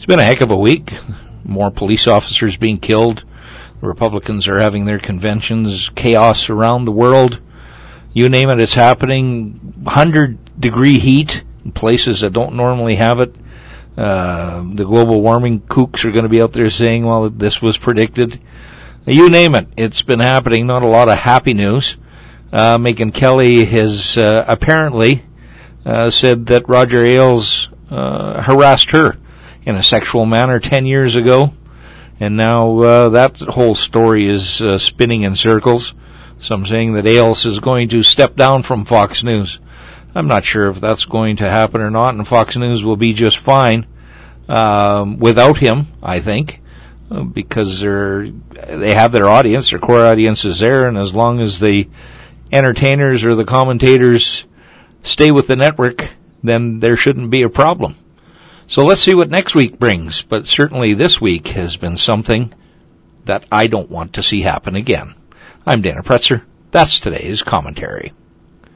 It's been a heck of a week. More police officers being killed. The Republicans are having their conventions. Chaos around the world. You name it, it's happening. 100-degree heat in places that don't normally have it. The global warming kooks are going to be out there saying, well, this was predicted. You name it, it's been happening. Not a lot of happy news. Megyn Kelly has apparently said that Roger Ailes harassed her in a sexual manner 10 years ago. And now that whole story is spinning in circles. Some saying that Ailes is going to step down from Fox News. I'm not sure if that's going to happen or not, and Fox News will be just fine without him, I think, because they have their audience, their core audience is there, and as long as the entertainers or the commentators stay with the network, then there shouldn't be a problem. So let's see what next week brings, but certainly this week has been something that I don't want to see happen again. I'm Dana Pretzer. That's today's commentary.